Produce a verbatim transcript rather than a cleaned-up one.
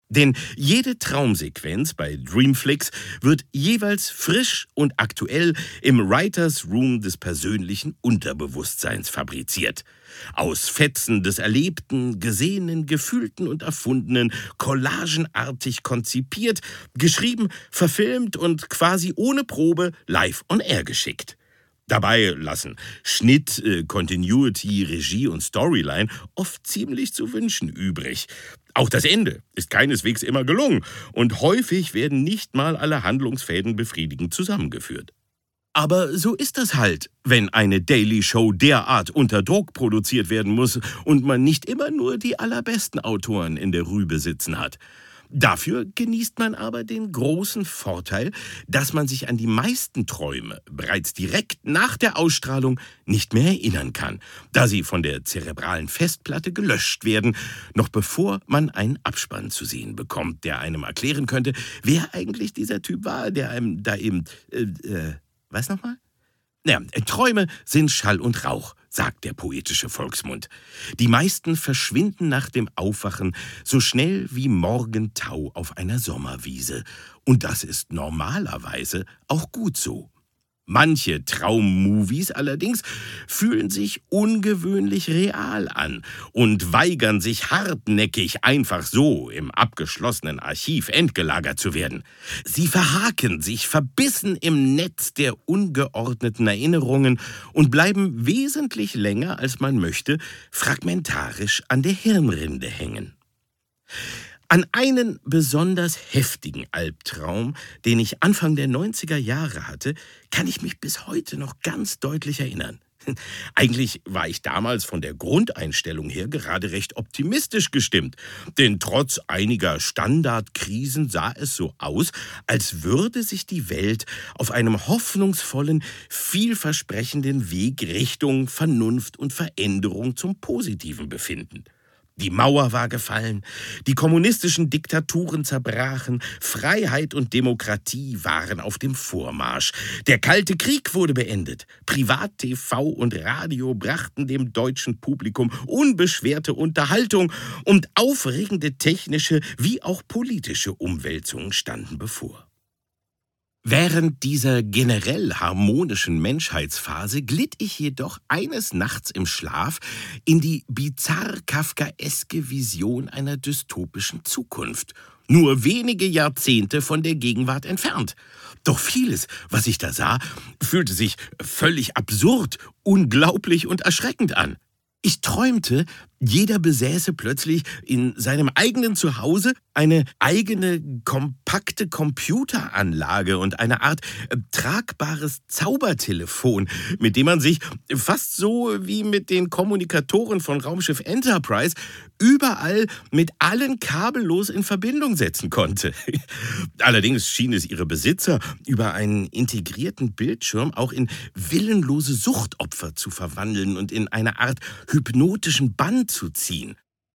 Denn jede Traumsequenz bei Dreamflix wird jeweils frisch und aktuell im Writers Room des persönlichen Unterbewusstseins fabriziert. Aus Fetzen des Erlebten, Gesehenen, Gefühlten und Erfundenen, collagenartig konzipiert, geschrieben, verfilmt und quasi ohne Probe live on air geschickt. Dabei lassen Schnitt, äh, Continuity, Regie und Storyline oft ziemlich zu wünschen übrig. Auch das Ende ist keineswegs immer gelungen und häufig werden nicht mal alle Handlungsfäden befriedigend zusammengeführt. Aber so ist das halt, wenn eine Daily Show derart unter Druck produziert werden muss und man nicht immer nur die allerbesten Autoren in der Rübe sitzen hat. Dafür genießt man aber den großen Vorteil, dass man sich an die meisten Träume bereits direkt nach der Ausstrahlung nicht mehr erinnern kann, da sie von der zerebralen Festplatte gelöscht werden, noch bevor man einen Abspann zu sehen bekommt, der einem erklären könnte, wer eigentlich dieser Typ war, der einem da eben, äh, äh was nochmal? Ja, Träume sind Schall und Rauch, sagt der poetische Volksmund. Die meisten verschwinden nach dem Aufwachen so schnell wie Morgentau auf einer Sommerwiese. Und das ist normalerweise auch gut so. Manche Traummovies allerdings fühlen sich ungewöhnlich real an und weigern sich hartnäckig, einfach so im abgeschlossenen Archiv endgelagert zu werden. Sie verhaken sich verbissen im Netz der ungeordneten Erinnerungen und bleiben wesentlich länger, als man möchte, fragmentarisch an der Hirnrinde hängen. An einen besonders heftigen Albtraum, den ich Anfang der neunziger Jahre hatte, kann ich mich bis heute noch ganz deutlich erinnern. Eigentlich war ich damals von der Grundeinstellung her gerade recht optimistisch gestimmt, denn trotz einiger Standardkrisen sah es so aus, als würde sich die Welt auf einem hoffnungsvollen, vielversprechenden Weg Richtung Vernunft und Veränderung zum Positiven befinden. Die Mauer war gefallen, die kommunistischen Diktaturen zerbrachen, Freiheit und Demokratie waren auf dem Vormarsch. Der Kalte Krieg wurde beendet. Privat-T V und Radio brachten dem deutschen Publikum unbeschwerte Unterhaltung und aufregende technische wie auch politische Umwälzungen standen bevor. Während dieser generell harmonischen Menschheitsphase glitt ich jedoch eines Nachts im Schlaf in die bizarr-kafkaeske Vision einer dystopischen Zukunft, nur wenige Jahrzehnte von der Gegenwart entfernt. Doch vieles, was ich da sah, fühlte sich völlig absurd, unglaublich und erschreckend an. Ich träumte, jeder besäße plötzlich in seinem eigenen Zuhause eine eigene kompakte Computeranlage und eine Art äh, tragbares Zaubertelefon, mit dem man sich fast so wie mit den Kommunikatoren von Raumschiff Enterprise überall mit allen kabellos in Verbindung setzen konnte. Allerdings schien es ihre Besitzer über einen integrierten Bildschirm auch in willenlose Suchtopfer zu verwandeln und in eine Art hypnotischen Bann zu ziehen.